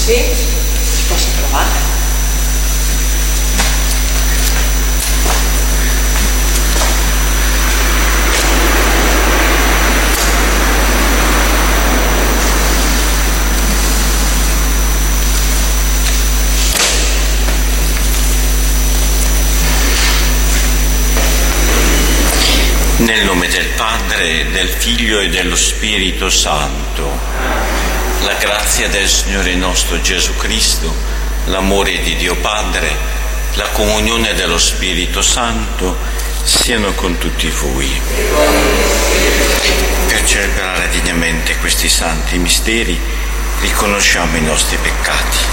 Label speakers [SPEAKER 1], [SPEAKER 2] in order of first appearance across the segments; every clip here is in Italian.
[SPEAKER 1] Sì, si posso provare.
[SPEAKER 2] Nel nome del Padre, del Figlio e dello Spirito Santo, la grazia del Signore nostro Gesù Cristo, l'amore di Dio Padre, la comunione dello Spirito Santo siano con tutti voi. Per celebrare degnamente questi santi misteri, riconosciamo i nostri peccati.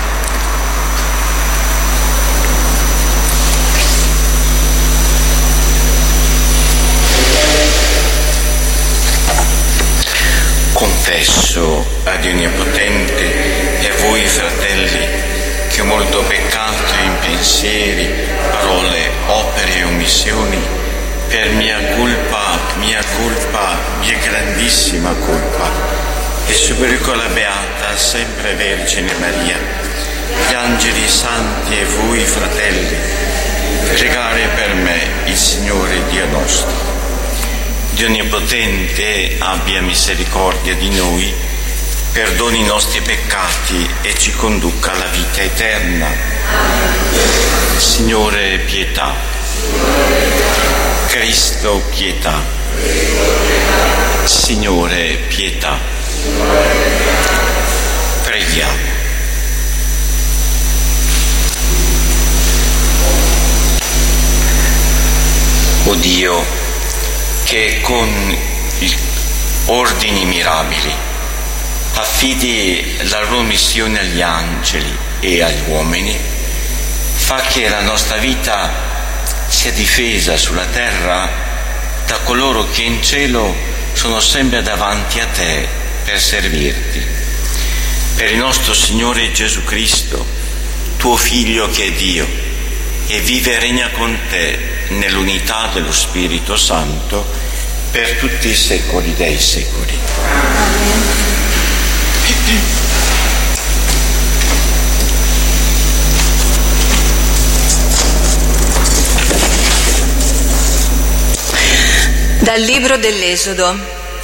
[SPEAKER 2] Confesso a Dio Onnipotente e a voi, fratelli, che ho molto peccato in pensieri, parole, opere e omissioni, per mia colpa, mia grandissima colpa, e supplico la Beata sempre Vergine Maria, gli angeli santi e voi, fratelli, pregare per me il Signore Dio nostro. Dio Onnipotente abbia misericordia di noi, perdoni i nostri peccati e ci conduca alla vita eterna. Signore, pietà. Cristo, pietà. Signore, pietà. Preghiamo. O Dio, che con ordini mirabili affidi la loro missione agli angeli e agli uomini, fa che la nostra vita sia difesa sulla terra da coloro che in cielo sono sempre davanti a te per servirti. Per il nostro Signore Gesù Cristo, tuo Figlio che è Dio, e vive e regna con te nell'unità dello Spirito Santo per tutti i secoli dei secoli.
[SPEAKER 3] Dal libro dell'Esodo.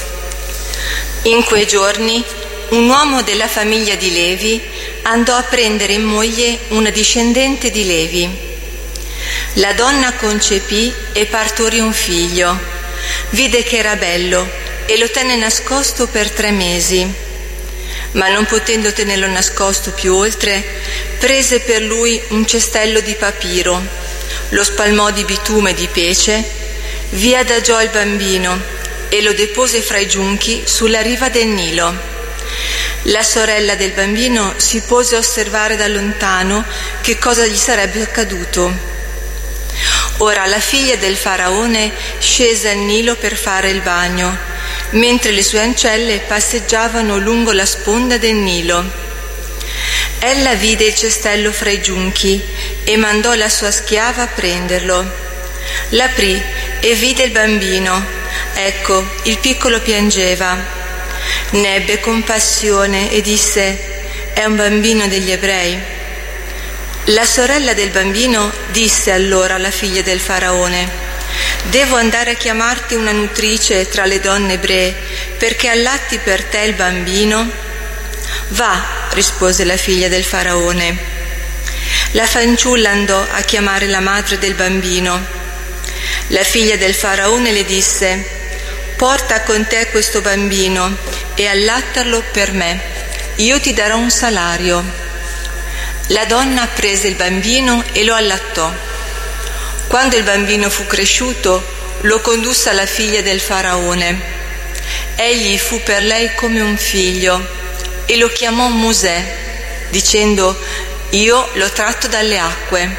[SPEAKER 3] In quei giorni un uomo della famiglia di Levi andò a prendere in moglie una discendente di Levi. La donna concepì e partorì un figlio. Vide che era bello e lo tenne nascosto per 3 mesi. Ma non potendo tenerlo nascosto più oltre, prese per lui un cestello di papiro, lo spalmò di bitume e di pece, vi adagiò il bambino e lo depose fra i giunchi sulla riva del Nilo. La sorella del bambino si pose a osservare da lontano che cosa gli sarebbe accaduto. Ora la figlia del faraone scese al Nilo per fare il bagno, mentre le sue ancelle passeggiavano lungo la sponda del Nilo. Ella vide il cestello fra i giunchi e mandò la sua schiava a prenderlo. L'aprì e vide il bambino. Ecco, il piccolo piangeva. Ne ebbe compassione e disse: «È un bambino degli ebrei». La sorella del bambino disse allora alla figlia del faraone: «Devo andare a chiamarti una nutrice tra le donne ebree perché allatti per te il bambino?» «Va», rispose la figlia del faraone. La fanciulla andò a chiamare la madre del bambino. La figlia del faraone le disse: «Porta con te questo bambino e allattarlo per me. Io ti darò un salario». La donna prese il bambino e lo allattò. Quando il bambino fu cresciuto, lo condusse alla figlia del faraone. Egli fu per lei come un figlio e lo chiamò Mosè, dicendo: «Io l'ho tratto dalle acque».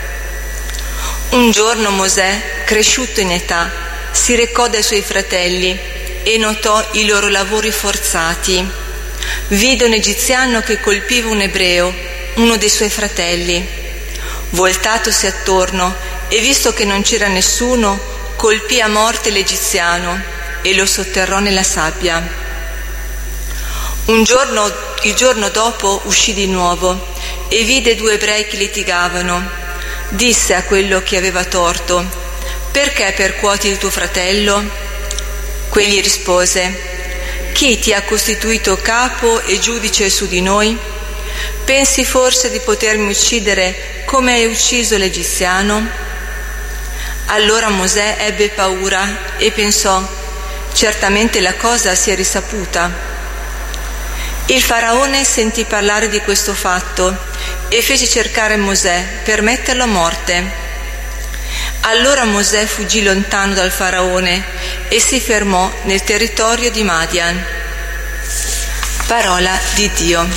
[SPEAKER 3] Un giorno Mosè, cresciuto in età, si recò dai suoi fratelli e notò i loro lavori forzati. Vide un egiziano che colpiva un ebreo, uno dei suoi fratelli. Voltatosi attorno e visto che non c'era nessuno, colpì a morte l'egiziano e lo sotterrò nella sabbia. Il giorno dopo uscì di nuovo e vide 2 ebrei che litigavano. Disse a quello che aveva torto: «Perché percuoti il tuo fratello?» Quegli rispose: «Chi ti ha costituito capo e giudice su di noi? Pensi forse di potermi uccidere come hai ucciso l'egiziano?» Allora Mosè ebbe paura e pensò: «Certamente la cosa si è risaputa». Il faraone sentì parlare di questo fatto e fece cercare Mosè per metterlo a morte. Allora Mosè fuggì lontano dal faraone e si fermò nel territorio di Madian. Parola di Dio.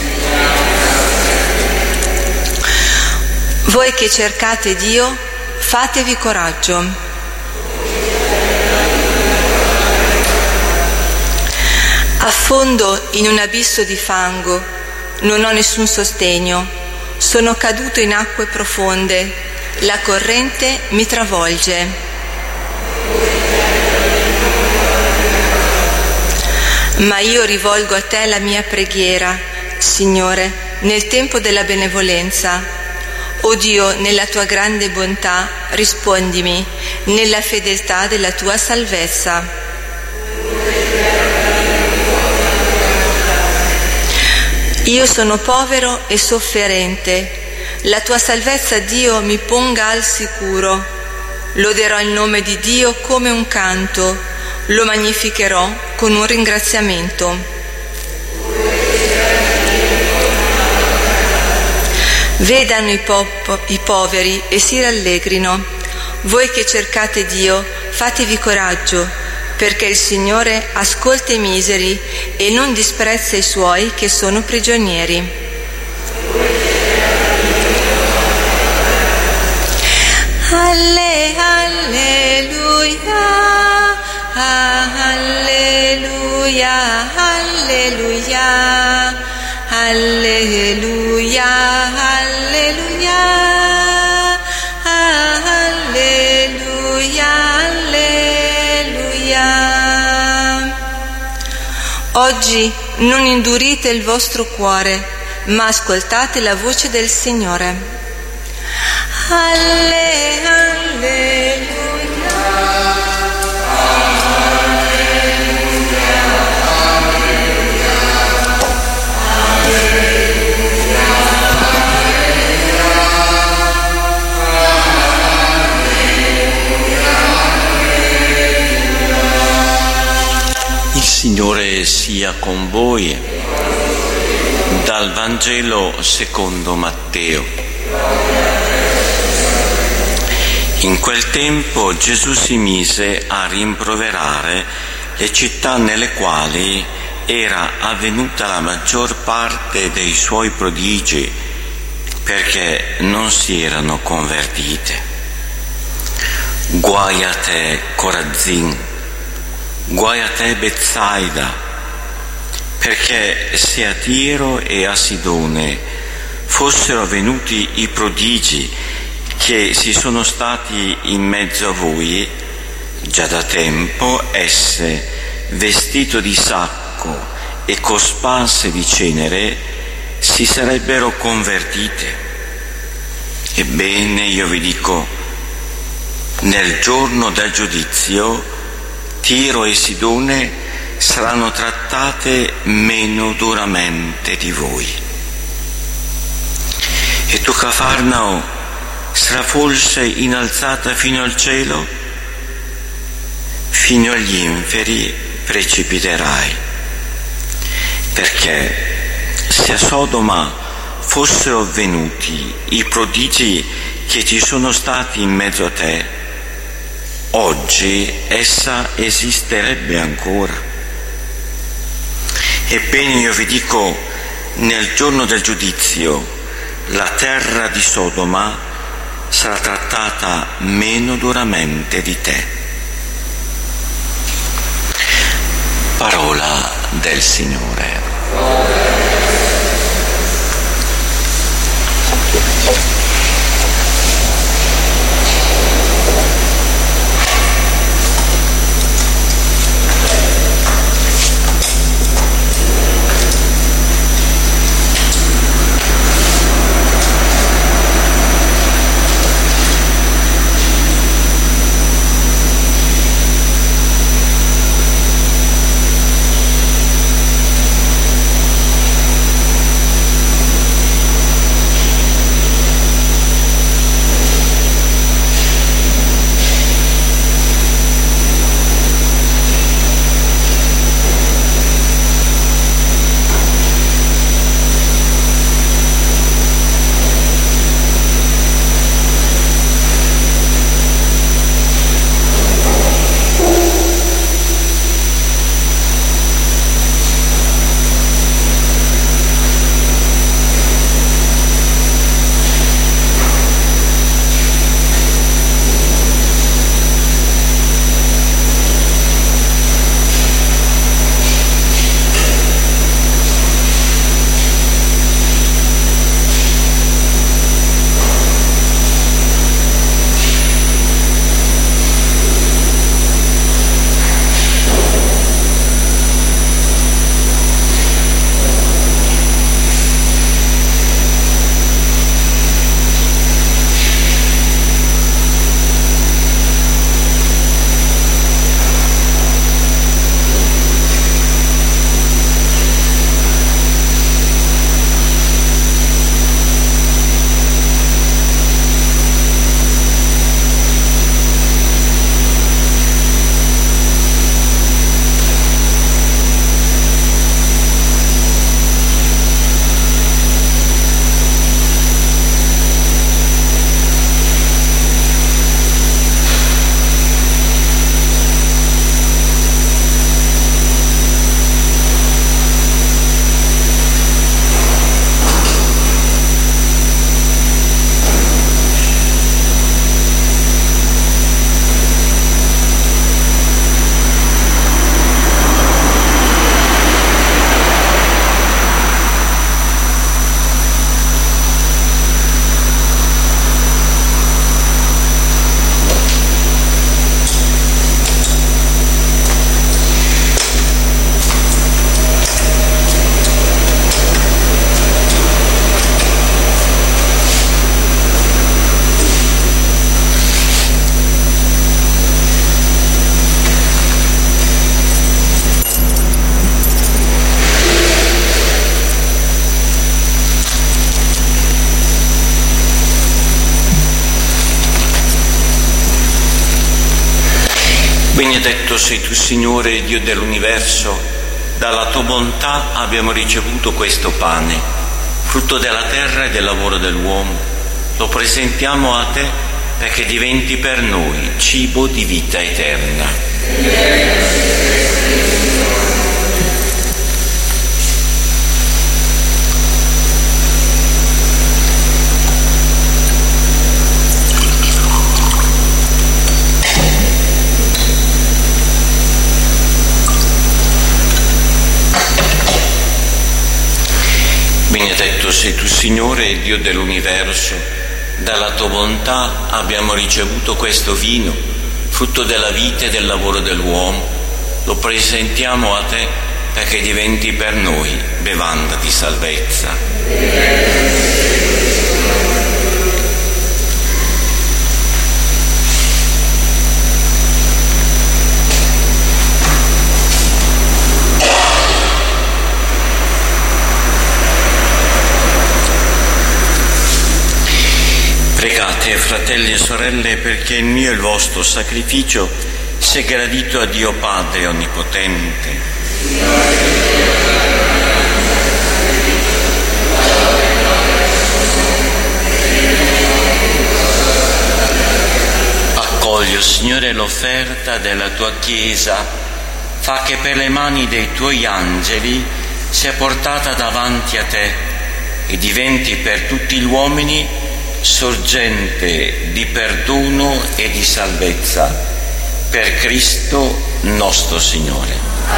[SPEAKER 3] Voi che cercate Dio, fatevi coraggio. Affondo in un abisso di fango, non ho nessun sostegno, sono caduto in acque profonde, la corrente mi travolge. Ma io rivolgo a te la mia preghiera, Signore, nel tempo della benevolenza. O Dio, nella tua grande bontà, rispondimi, nella fedeltà della tua salvezza. Io sono povero e sofferente, la tua salvezza, Dio, mi ponga al sicuro. Loderò il nome di Dio come un canto, lo magnificherò con un ringraziamento. Vedano i poveri e si rallegrino. Voi che cercate Dio, fatevi coraggio, perché il Signore ascolta i miseri e non disprezza i suoi che sono prigionieri. Alleluia, alleluia, alleluia, alleluia, alleluia, alleluia, alleluia. Oggi non indurite il vostro cuore, ma ascoltate la voce del Signore. Alleluia.
[SPEAKER 2] Il Signore sia con voi. Dal Vangelo secondo Matteo. In quel tempo Gesù si mise a rimproverare le città nelle quali era avvenuta la maggior parte dei suoi prodigi, perché non si erano convertite. Guai a te, Corazzin! Guai a te, Betsaida! Perché se a Tiro e a Sidone fossero venuti i prodigi che si sono stati in mezzo a voi, già da tempo esse, vestito di sacco e cosparse di cenere, si sarebbero convertite. Ebbene, io vi dico, nel giorno del giudizio Tiro e Sidone saranno trattate meno duramente di voi. E tu, Cafarnao, sarà forse innalzata fino al cielo? Fino agli inferi precipiterai. Perché se a Sodoma fossero avvenuti i prodigi che ci sono stati in mezzo a te, oggi essa esisterebbe ancora. Ebbene, io vi dico, nel giorno del giudizio la terra di Sodoma sarà trattata meno duramente di te. Parola del Signore. Benedetto sei tu, Signore, Dio dell'universo, dalla tua bontà abbiamo ricevuto questo pane, frutto della terra e del lavoro dell'uomo. Lo presentiamo a te perché diventi per noi cibo di vita eterna. Benedetto sei tu, Signore, Dio dell'universo, dalla tua bontà abbiamo ricevuto questo vino, frutto della vita e del lavoro dell'uomo. Lo presentiamo a te perché diventi per noi bevanda di salvezza. Pregate, fratelli e sorelle, perché il mio e il vostro sacrificio sia gradito a Dio Padre Onnipotente. Accogli, Signore, l'offerta della tua Chiesa, fa che per le mani dei tuoi angeli sia portata davanti a te e diventi per tutti gli uomini sorgente di perdono e di salvezza, per Cristo nostro Signore.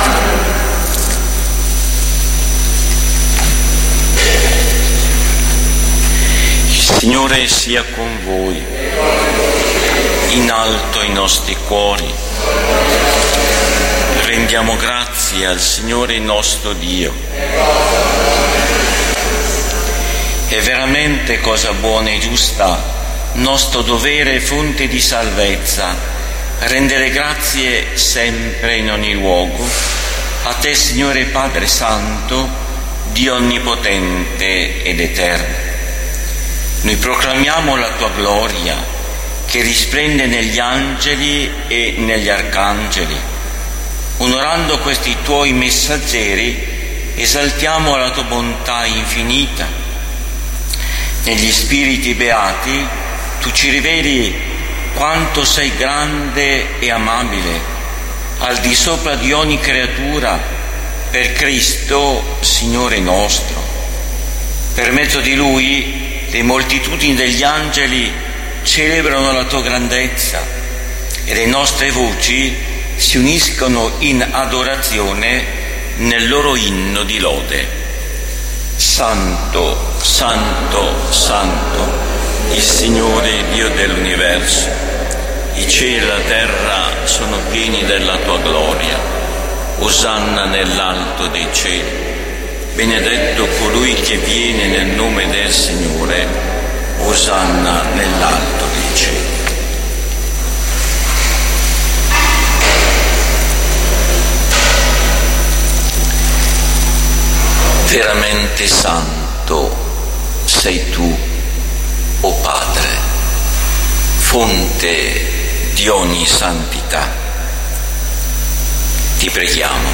[SPEAKER 2] Il Signore sia con voi, in alto i nostri cuori. Rendiamo grazie al Signore nostro Dio. È veramente cosa buona e giusta, nostro dovere e fonte di salvezza, rendere grazie sempre in ogni luogo a te, Signore Padre Santo, Dio onnipotente ed eterno. Noi proclamiamo la tua gloria che risplende negli angeli e negli arcangeli. Onorando questi tuoi messaggeri, esaltiamo la tua bontà infinita. Negli spiriti beati tu ci riveli quanto sei grande e amabile, al di sopra di ogni creatura, per Cristo, Signore nostro. Per mezzo di Lui le moltitudini degli angeli celebrano la tua grandezza e le nostre voci si uniscono in adorazione nel loro inno di lode. Santo, Santo, Santo, il Signore Dio dell'universo. I cieli e la terra sono pieni della tua gloria. Osanna nell'alto dei cieli. Benedetto colui che viene nel nome del Signore. Osanna nell'alto dei cieli. Veramente santo sei tu, o Padre, fonte di ogni santità. Ti preghiamo,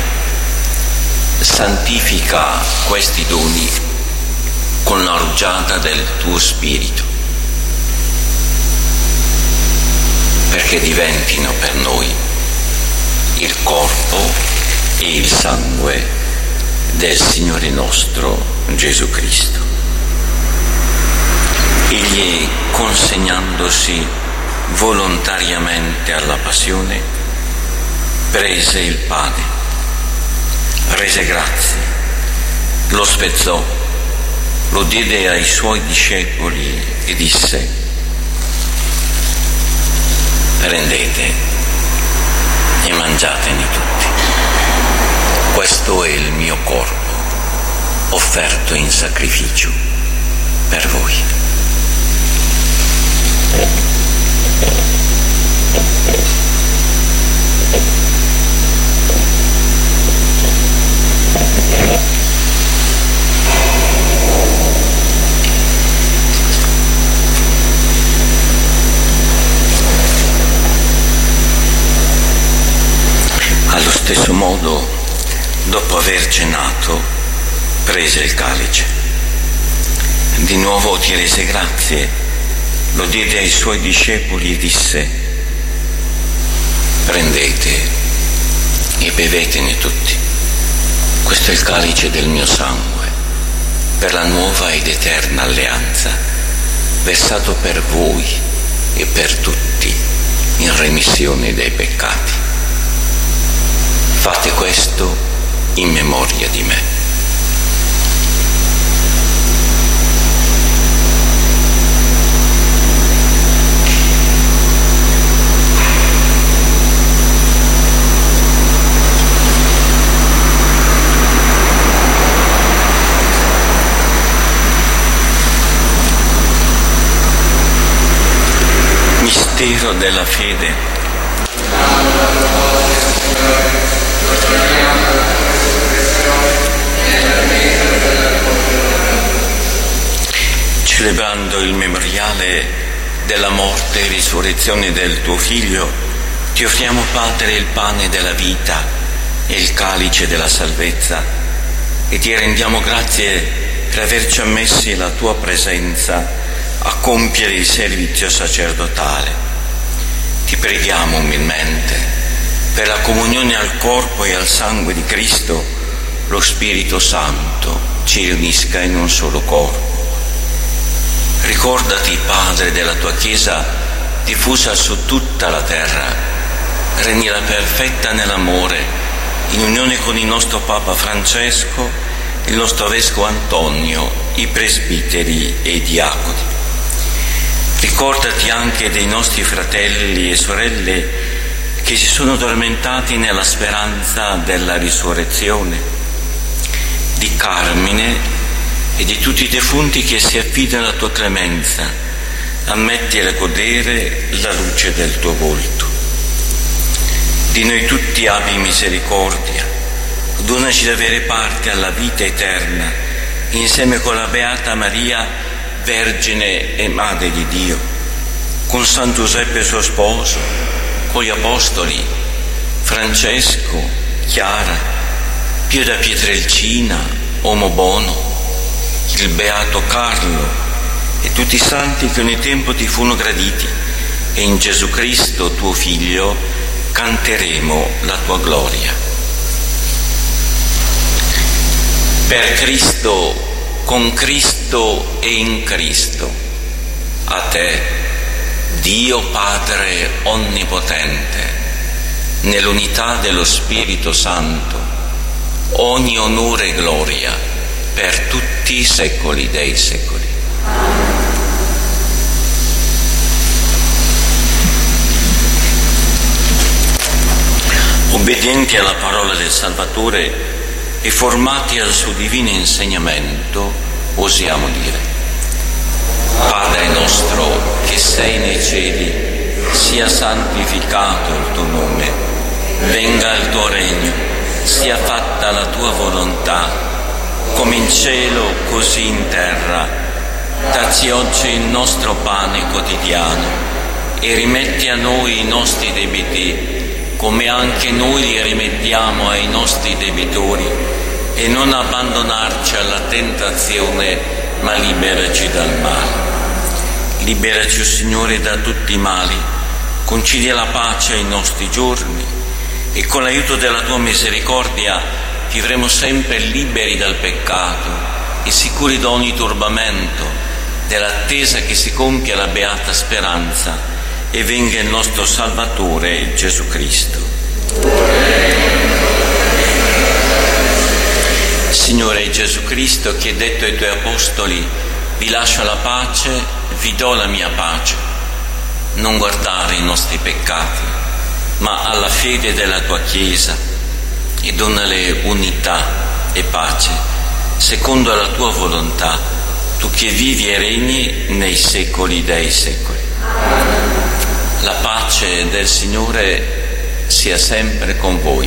[SPEAKER 2] santifica questi doni con la rugiada del tuo Spirito, perché diventino per noi il corpo e il sangue del Signore nostro Gesù Cristo. Egli, consegnandosi volontariamente alla passione, prese il pane, rese grazie, lo spezzò, lo diede ai suoi discepoli e disse: prendete e mangiatene tutti. Questo è il mio corpo, offerto in sacrificio per voi. modo, dopo aver cenato, prese il calice. Di nuovo ti rese grazie, lo diede ai suoi discepoli e disse: prendete e bevetene tutti. Questo è il calice del mio sangue, per la nuova ed eterna alleanza, versato per voi e per tutti in remissione dei peccati. Fate questo in memoria di me. Mistero della fede. Celebrando il memoriale della morte e risurrezione del tuo Figlio, ti offriamo, Padre, il pane della vita e il calice della salvezza, e ti rendiamo grazie per averci ammessi la tua presenza a compiere il servizio sacerdotale. Ti preghiamo umilmente per la comunione al corpo e al sangue di Cristo, lo Spirito Santo ci riunisca in un solo corpo. Ricordati, Padre, della tua Chiesa diffusa su tutta la terra, rendila perfetta nell'amore, in unione con il nostro Papa Francesco, il nostro Vescovo Antonio, i presbiteri e i diaconi. Ricordati anche dei nostri fratelli e sorelle che si sono addormentati nella speranza della risurrezione, di Carmine e di tutti i defunti che si affidano alla tua clemenza. Ammettili a godere la luce del tuo volto. Di noi tutti abbi misericordia, donaci di avere parte alla vita eterna, insieme con la Beata Maria, Vergine e Madre di Dio, con San Giuseppe suo sposo, con gli Apostoli, Francesco, Chiara, Pio da Pietrelcina, Uomo Bono, il Beato Carlo e tutti i santi che ogni tempo ti furono graditi, e in Gesù Cristo, tuo Figlio, canteremo la tua gloria. Per Cristo, con Cristo e in Cristo, a te, Dio Padre Onnipotente, nell'unità dello Spirito Santo, ogni onore e gloria per tutti i secoli dei secoli. Obbedienti alla parola del Salvatore e formati al suo divino insegnamento, osiamo dire: Padre nostro che sei nei cieli, sia santificato il tuo nome, venga il tuo regno, sia fatta la tua volontà, come in cielo così in terra. Dacci oggi il nostro pane quotidiano e rimetti a noi i nostri debiti, come anche noi li rimettiamo ai nostri debitori, e non abbandonarci alla tentazione, ma liberaci dal male. Liberaci, Signore, da tutti i mali, concilia la pace ai nostri giorni, e con l'aiuto della tua misericordia vivremo sempre liberi dal peccato e sicuri da ogni turbamento, dell'attesa che si compia la beata speranza e venga il nostro Salvatore Gesù Cristo. Signore Gesù Cristo, che hai detto ai tuoi apostoli: vi lascio la pace, vi do la mia pace, non guardare i nostri peccati, ma alla fede della tua Chiesa, e donale unità e pace, secondo la tua volontà, tu che vivi e regni nei secoli dei secoli. La pace del Signore sia sempre con voi.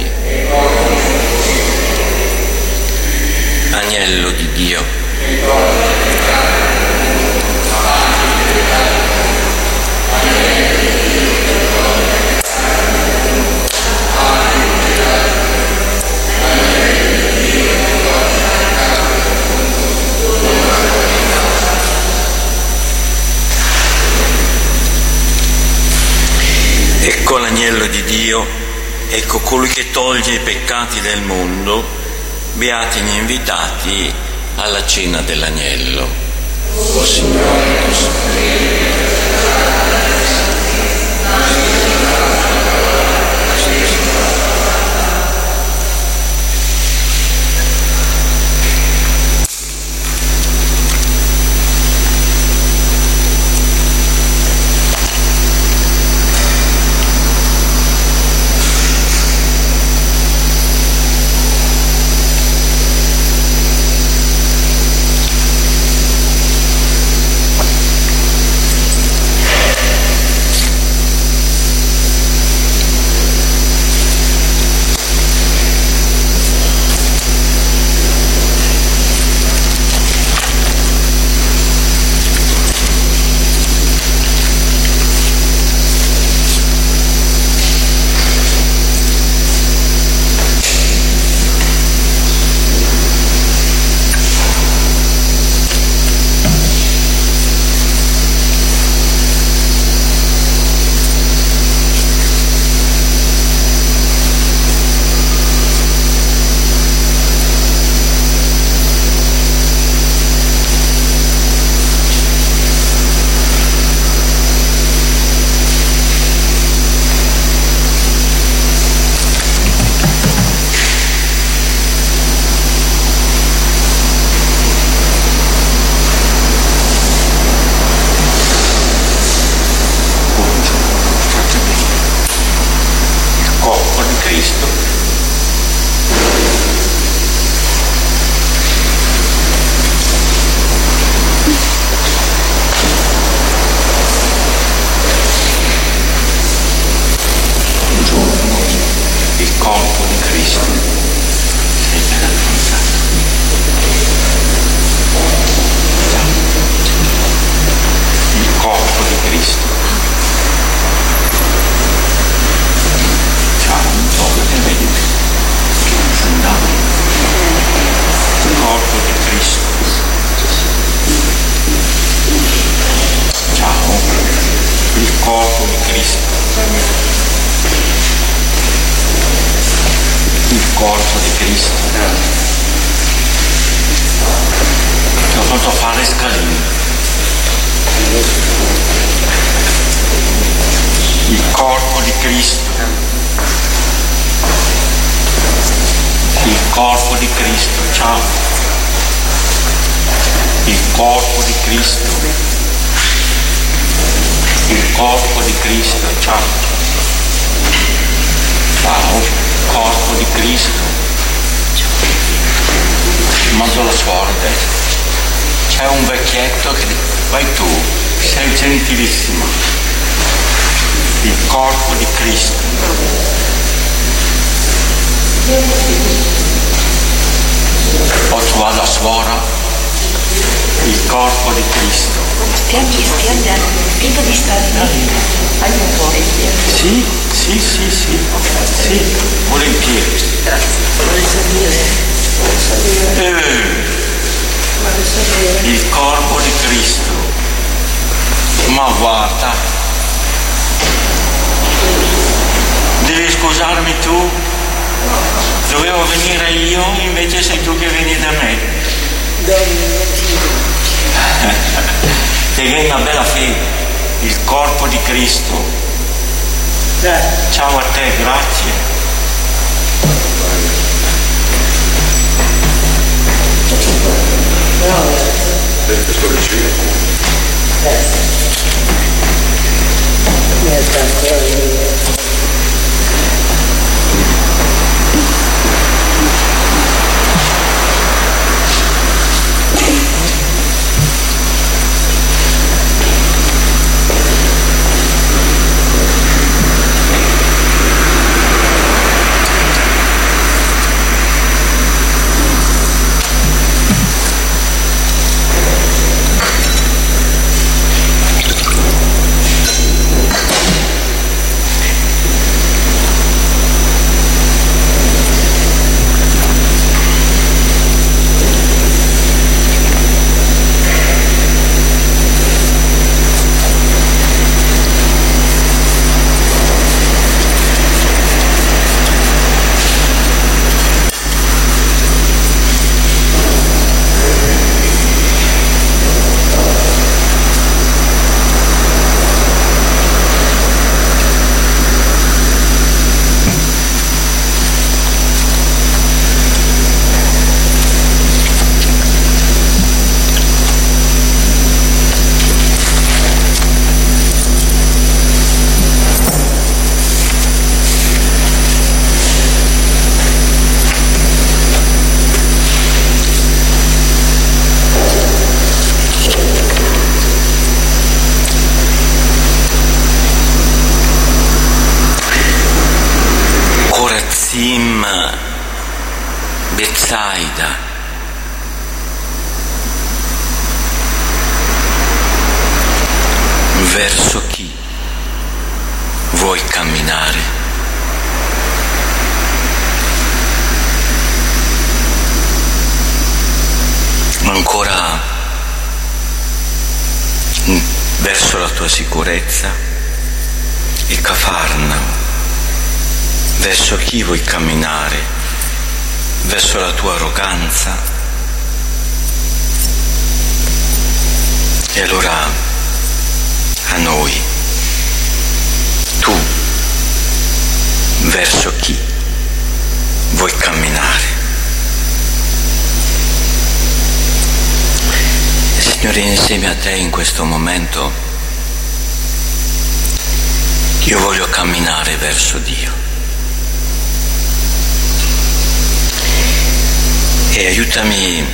[SPEAKER 2] Agnello di Dio, Ecco l'agnello di Dio, ecco colui che toglie i peccati del mondo, beati gli invitati alla cena dell'agnello. O Signore, corpo di Cristo. Ti ho fatto fare scalini. Il corpo di Cristo. Il corpo di Cristo, ciao. Il corpo di Cristo. Il corpo di Cristo, ciao. Ciao. Corpo di Cristo. Mando la suora adesso. C'è un vecchietto che dice: vai tu, sei gentilissimo. Il corpo di Cristo. O tu la suora, il corpo di Cristo.
[SPEAKER 1] Stia andando, dico di stare lì. Aiuto.
[SPEAKER 2] Sì, volentieri. Il corpo di Cristo. Ma guarda, devi scusarmi tu? Dovevo venire io, invece sei tu che vieni da me. Te che una bella fede. Il corpo di Cristo. Ciao a te, grazie.
[SPEAKER 4] Questo vicino.
[SPEAKER 2] Sim Betsaida, verso chi vuoi camminare? Ancora verso la tua sicurezza e Cafarnao, verso chi vuoi camminare? Verso la tua arroganza? E allora a noi, tu, verso chi vuoi camminare? Signore, insieme a te in questo momento io voglio camminare verso Dio e aiutami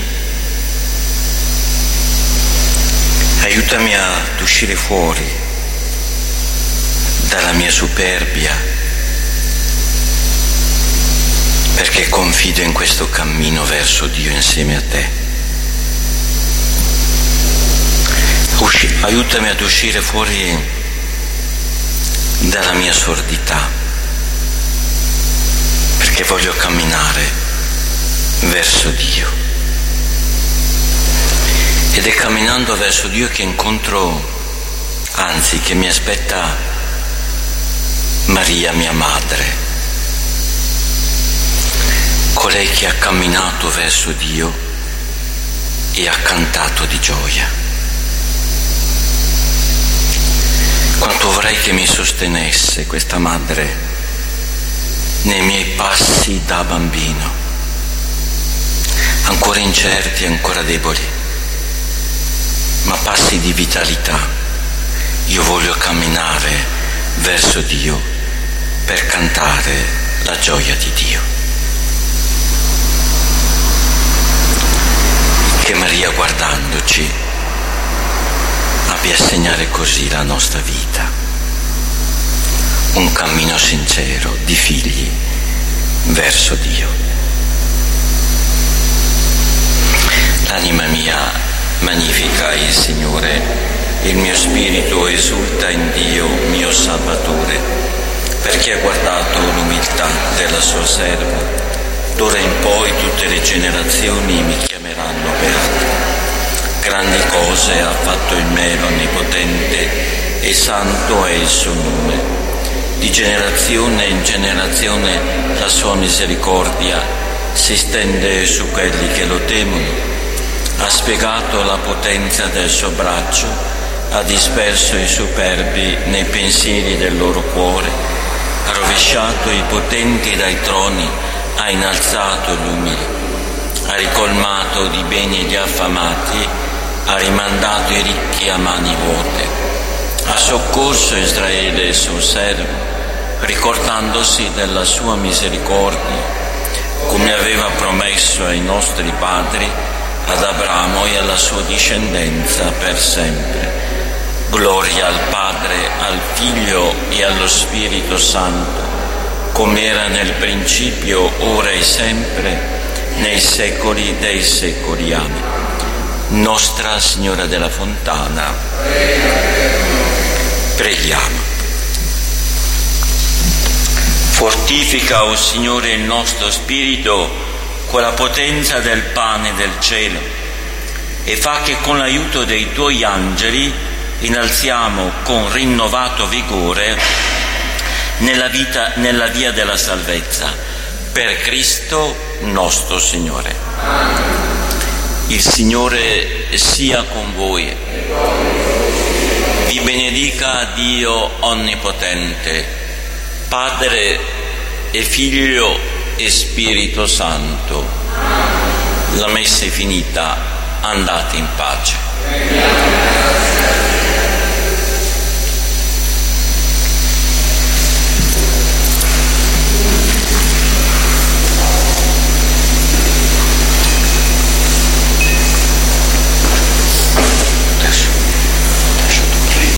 [SPEAKER 2] ad uscire fuori dalla mia superbia, perché confido in questo cammino verso Dio insieme a te. Aiutami ad uscire fuori dalla mia sordità, perché voglio camminare verso Dio. Ed è camminando verso Dio che incontro, anzi che mi aspetta Maria, mia madre, colei che ha camminato verso Dio e ha cantato di gioia. Quanto vorrei che mi sostenesse questa madre nei miei passi da bambino, ancora incerti, ancora deboli, ma passi di vitalità. Io voglio camminare verso Dio per cantare la gioia di Dio. Che Maria, guardandoci, abbia a segnare così la nostra vita, un cammino sincero di figli verso Dio. L'anima mia magnifica il Signore, il mio spirito esulta in Dio mio Salvatore, perché ha guardato l'umiltà della sua serva. D'ora in poi tutte le generazioni mi chiameranno beato. Grandi cose ha fatto in me l'Onnipotente e santo è il suo nome. Di generazione in generazione la sua misericordia si stende su quelli che lo temono. Ha spiegato la potenza del suo braccio, ha disperso i superbi nei pensieri del loro cuore, ha rovesciato i potenti dai troni, ha innalzato gli umili, ha ricolmato di beni gli affamati, ha rimandato i ricchi a mani vuote, ha soccorso Israele il suo servo, ricordandosi della sua misericordia, come aveva promesso ai nostri padri, ad Abramo e alla sua discendenza per sempre. Gloria al Padre, al Figlio e allo Spirito Santo, come era nel principio, ora e sempre, nei secoli dei secoli. Amen. Nostra Signora della Fontana, preghiamo. Fortifica, o Signore, il nostro spirito con la potenza del pane del cielo e fa che con l'aiuto dei Tuoi angeli innalziamo con rinnovato vigore nella via della salvezza. Per Cristo nostro Signore. Il Signore sia con voi. Vi benedica Dio Onnipotente, Padre e Figlio e Spirito Santo. La messa è finita, andate in pace.